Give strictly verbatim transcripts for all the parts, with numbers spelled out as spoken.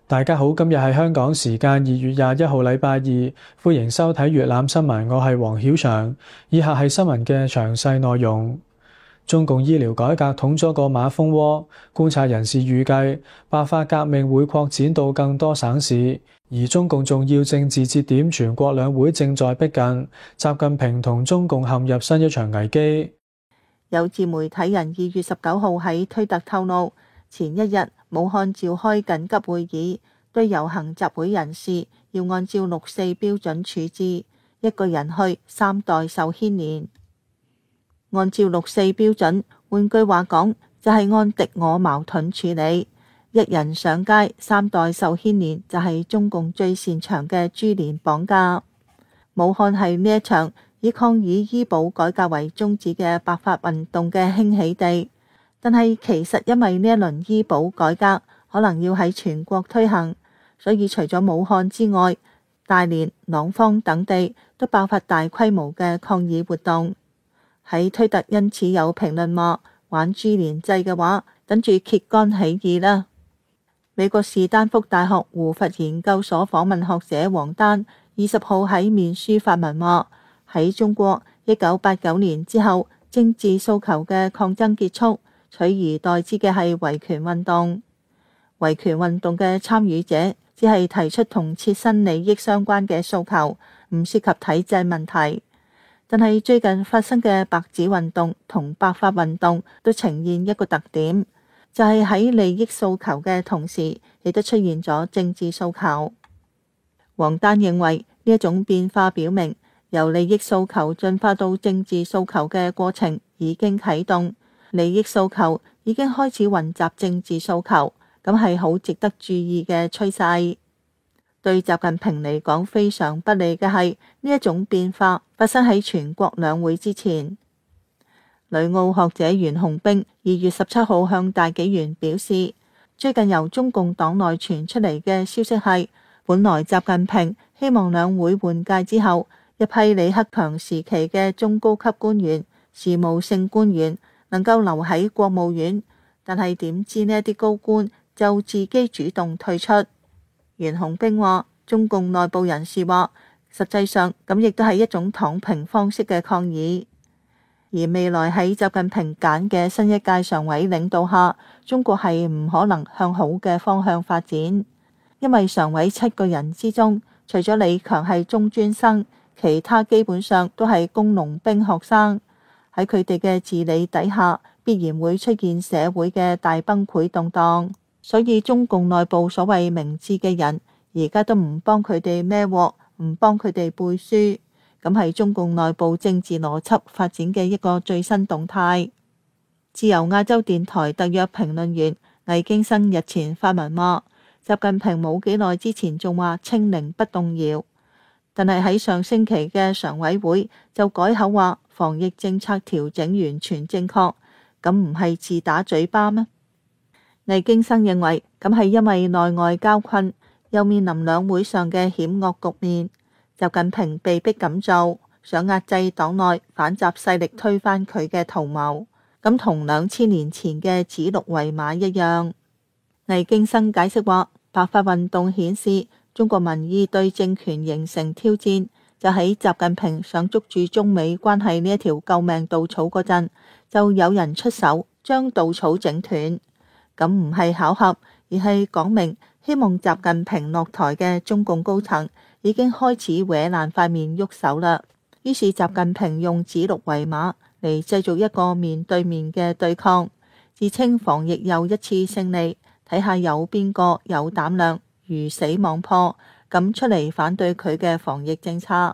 大家好，今日係香港時間二月廿一號禮拜二，歡迎收睇粵覽新聞，我係黃曉翔。以下係新聞嘅詳細內容。中共醫療改革捅咗個馬蜂窩，觀察人士預計白髮革命會擴展到更多省市，而中共重要政治節點全國兩會正在逼近，習近平同中共陷入新一場危機。 有自媒體人二月十九號喺推特透露，前一日武漢召開緊急會議，對遊行集會人士要按照六四標準處置，一個人去，三代受牽連。按照六四標準，換句話講，就係按敵我矛盾處理。一人上街，三代受牽連，就係中共最擅長嘅株連綁架。武漢係呢一場以抗議醫保改革為宗旨嘅白髮運動嘅興起地，但係其實因為呢一輪醫保改革可能要喺全國推行，所以除咗武漢之外，大連、廊坊等地都爆發大規模嘅抗議活動。喺推特因此有評論話，玩株連制嘅話，等住揭竿起義啦。美國士丹福大學胡佛研究所訪問學者王丹二十號喺面書發文話，喺中國一九八九年之後，政治訴求嘅抗爭結束，取而代之嘅係維權運動。維權運動嘅參與者只係提出同切身利益相關嘅訴求，唔涉及體制問題。但係最近發生嘅白紙運動同白髮運動都呈現一個特點，就係喺利益訴求嘅同時，亦都出現咗政治訴求。王丹認為呢一種變化表明，由利益訴求進化到政治訴求嘅過程已經啟動，利益訴求已經開始混雜政治訴求，咁係好值得注意嘅趨勢。對習近平嚟講非常不利嘅係呢一種變化發生喺全國兩會之前。旅澳學者袁洪兵二月十七號向大紀元表示，最近由中共黨內傳出嚟嘅消息係，本來習近平希望兩會換屆之後，一批李克強時期嘅中高級官員、事務性官員能夠留喺國務院，但係點知呢啲高官就自己主動退出。袁洪兵話，中共內部人士話，實際上咁亦都係一種躺平方式嘅抗議。而未來喺習近平揀嘅新一屆常委領導下，中國係唔可能向好嘅方向發展，因為常委七個人之中，除咗李強係中專生，其他基本上都係工農兵學生。喺佢哋嘅治理底下，必然會出現社會嘅大崩潰動盪。所以中共內部所謂明智嘅人，而家都唔幫佢哋孭鑊，唔幫佢哋背書，咁係中共內部政治邏輯發展嘅一個最新動態。自由亞洲電台特約評論員魏京生日前發文話，習近平冇幾耐之前仲話清零不動搖，但係喺上星期嘅常委會就改口話防疫政策調整完全正確，咁唔係自打嘴巴咩？魏京生認為，咁係因為內外交困，又面臨兩會上嘅險惡局面，習近平被逼咁做，想壓制黨內反習勢力推翻佢嘅圖謀，咁同兩千年前嘅指鹿為馬一樣。魏京生解釋話，白髮運動顯示中國民意對政權形成挑戰，就喺習近平想捉住中美關係呢一條救命稻草嗰陣，就有人出手將稻草整斷。咁唔係巧合，而係講明希望習近平落台嘅中共高層已經開始搲爛塊面喐手啦。於是習近平用指鹿為馬嚟製造一個面對面嘅對抗，自稱防疫又一次勝利，睇下有邊個有膽量魚死網破咁出嚟反對佢嘅防疫政策。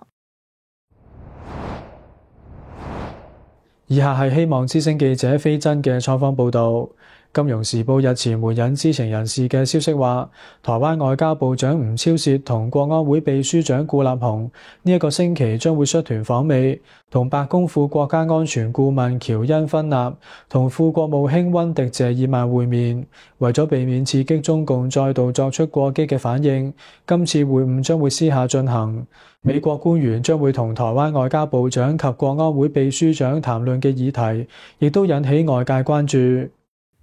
以下係希望之聲記者飛真嘅採訪報導。金融時報日前援引知情人士嘅消息話，台灣外交部長吳釗燮同國安會秘書長顧立雄呢一個星期將會率團訪美，同白宮副國家安全顧問喬恩芬納同副國務卿溫迪謝爾曼會面。為咗避免刺激中共再度作出過激嘅反應，今次會晤將會私下進行。美國官員將會同台灣外交部長及國安會秘書長談論嘅議題，亦都引起外界關注。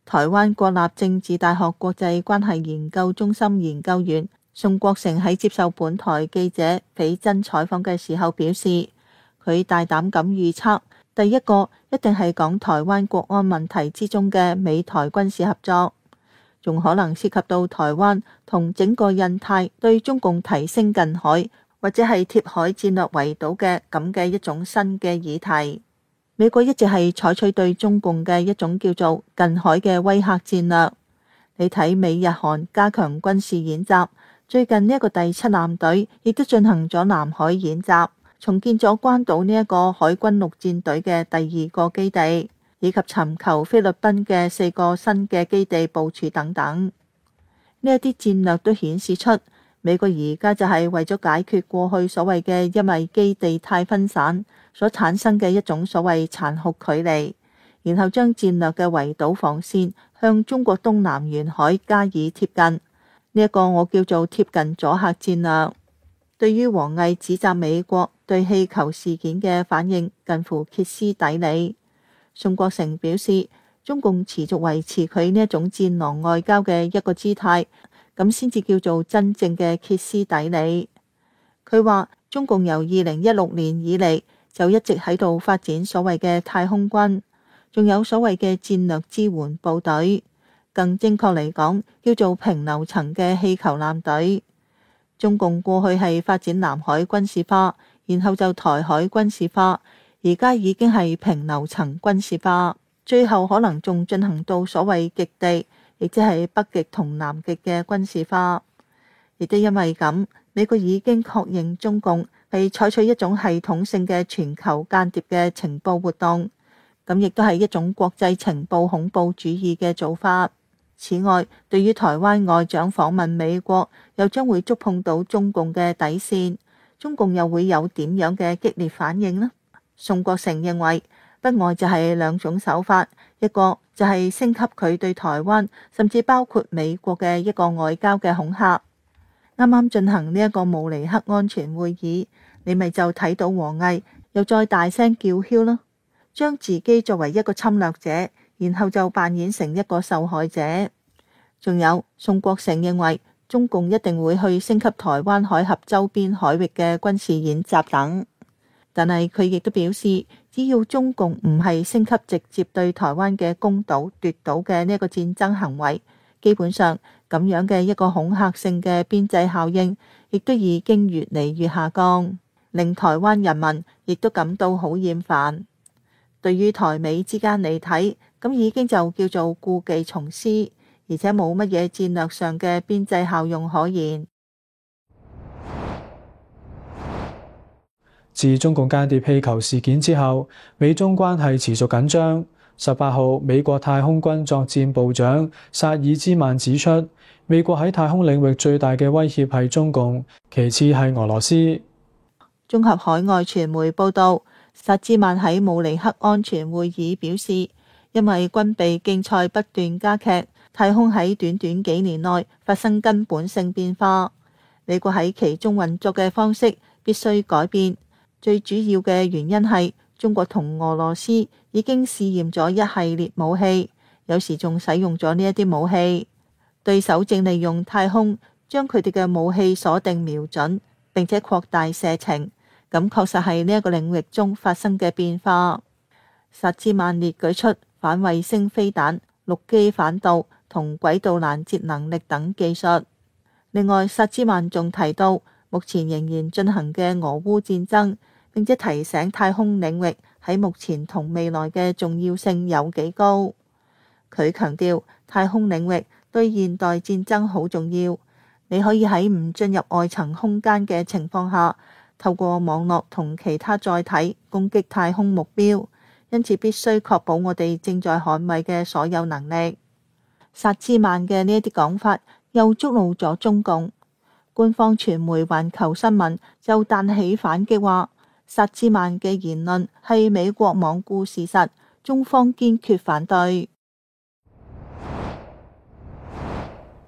台灣國立政治大學國際關係研究中心研究員宋國成喺接受本台記者斐真採訪嘅時候表示，佢大膽咁預測，第一個一定係講台灣國安問題之中嘅美台軍事合作，仲可能涉及到台灣同整個印太對中共提升近海或者係貼海戰略圍堵嘅咁嘅一種新嘅議題。美國一直係採取對中共嘅一種叫做近海嘅威嚇戰略。你睇美日韓加強軍事演習，最近呢一個第七艦隊亦都進行咗南海演習，重建咗關島呢一個海軍陸戰隊嘅第二個基地，以及尋求菲律賓嘅四個新嘅基地部署等等。呢一啲戰略都顯示出美國而家就係為咗解決過去所謂嘅因為基地太分散所產生嘅一種所謂殘酷距離，然後將戰略嘅圍堵防線向中國東南沿海加以貼近。呢一個我叫做貼近阻嚇戰略。對於王毅指責美國對氣球事件嘅反應近乎歇斯底里，宋國成表示，中共持續維持佢呢一種戰狼外交嘅一個姿態，咁先至叫做真正嘅歇斯底里。佢話中共由二零一六年以嚟就一直喺度發展所謂嘅太空軍，仲有所謂嘅戰略支援部隊，更精確嚟講叫做平流層嘅氣球艦隊。中共過去係發展南海軍事化，然後就台海軍事化，而家已經係平流層軍事化，最後可能仲進行到所謂極地，亦即係北極同南極嘅軍事化。亦都因為咁，美國已經確認中共係採取一種系統性嘅全球間諜嘅情報活動，咁亦都係一種國際情報恐怖主義嘅做法。此外，對於台灣外長訪問美國，又將會觸碰到中共嘅底線，中共又會有點樣嘅激烈反應呢？宋國成認為，不外就係兩種手法，一個就係升級佢對台灣，甚至包括美國嘅一個外交嘅恐嚇。啱啱進行呢一個慕尼黑安全會議，你咪就睇到王毅又再大聲叫囂啦，將自己作為一個侵略者，然後就扮演成一個受害者。仲有宋國成認為，中共一定會去升級台灣海峽周邊海域嘅軍事演習等，但係佢亦都表示，只要中共唔係升級直接對台灣嘅攻島奪島嘅呢一個戰爭行為，基本上咁樣嘅一個恐嚇性嘅邊際效應，亦都已經越嚟越下降，令台灣人民亦都感到好厭煩。對於台美之間嚟睇，咁已經就叫做故技重施，而且冇乜嘢戰略上嘅邊際效用可言。 自中共間諜氣球事件之後，美中關係持續緊張。十八號，美國太空軍作戰部長薩爾茲曼指出，美國喺太空領域最大嘅威脅係中共，其次係俄羅斯。 綜合海外傳媒報道，薩茲曼喺慕尼黑安全會議表示，因為軍備競賽不斷加劇，太空喺短短幾年內發生根本性變化，美國喺其中運作嘅方式必須改變。最主要嘅原因係中國同俄羅斯已經試驗咗一系列武器，有時仲使用咗呢一啲武器。對手正利用太空將佢哋嘅武器鎖定瞄準，並且擴大射程。咁確實係呢一個領域中發生嘅變化。薩茲曼列舉出反衛星飛彈、陸基反導同軌道攔截能力等技術。另外，薩茲曼仲提到目前仍然進行嘅俄烏戰爭，並且提醒太空領域喺目前同未來嘅重要性有幾高。佢強調太空領域對現代戰爭好重要，你可以喺唔進入外層空間嘅情況下，透過網絡同其他載體攻擊太空目標，因此必須確保我哋正在捍衛嘅所有能力。薩茲曼嘅呢一啲講法又觸怒咗中共。官方傳媒環球新聞就彈起反擊話，薩茲曼嘅言論係美國罔顧事實，中方堅決反對。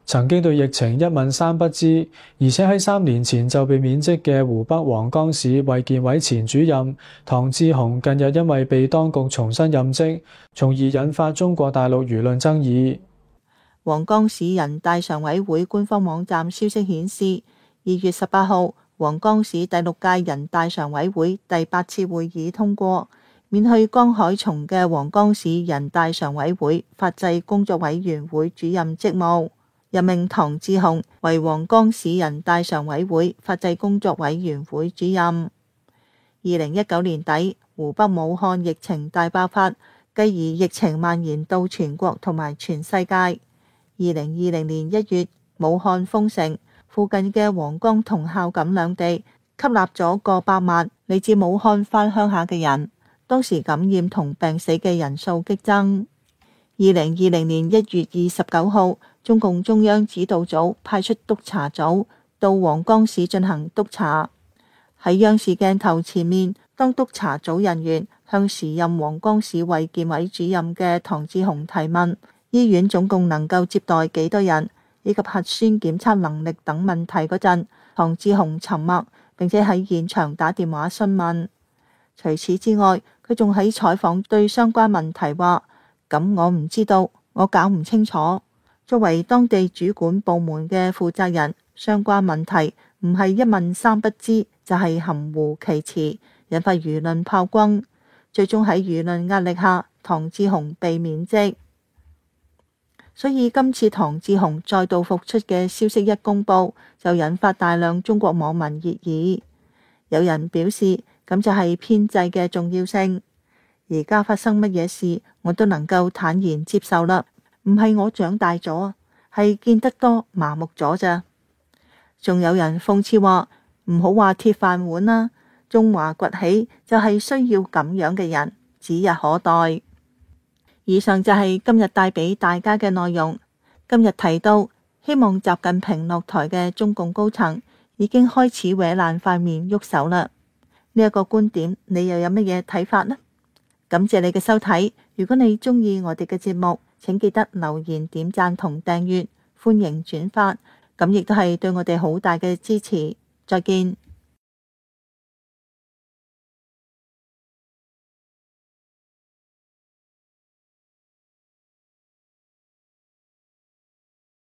曾經對疫情一問三不知，而且喺三年前就被免職嘅湖北黃岡市衛健委前主任唐志紅，近日因為被當局重新任職，從而引發中國大陸輿論爭議。 黃岡市人大常委會官方網站消息顯示，二月十八號，黃岡市第六屆人大常委會第八次會議通過，免去江海松嘅黃岡市人大常委會法制工作委員會主任職務，任命唐志紅為黃岡市人大常委會法制工作委員會主任。二零一九年底，湖北武漢疫情大爆發，繼而疫情蔓延到全國同埋全世界。二零二零年一月，武漢封城，附近嘅黃岡同孝感兩地吸納咗過百萬嚟自武漢返鄉下嘅人，當時感染同病死嘅人數激增。二零二零年一月二十九號，中共中央指導組派出督查組到黃岡市進行督查。喺央視鏡頭前面，當督查組人員向時任黃岡市衛健委主任嘅唐志紅提問醫院總共能夠接待幾多人，以及核酸檢測能力等問題嗰陣，唐志紅沉默，並且喺現場打電話詢問。除此之外，佢仲喺採訪對相關問題話：咁我唔知道，我搞唔清楚。作為當地主管部門嘅負責人，相關問題唔係一問三不知，就係含糊其辭，引發輿論炮轟。最終喺輿論壓力下，唐志紅被免職。所以今次唐志紅再度復出嘅消息一公布，就引發大量中國網民熱議。有人表示，咁就係編制嘅重要性。而家發生乜嘢事，我都能夠坦然接受啦。唔係我長大咗，係見得多麻木咗咋。仲有人諷刺話，唔好話鐵飯碗啦，中華崛起就係需要咁樣嘅人，指日可待。以上就係今日帶俾大家嘅內容。今日提到，希望習近平落台嘅中共高層已經開始搲爛塊面喐手啦。呢一個觀點，你又有乜嘢睇法呢？感謝你嘅收睇。如果你鍾意我哋嘅節目，請記得留言、點讚同訂閱，歡迎轉發，咁亦都係對我哋好大嘅支持。再見。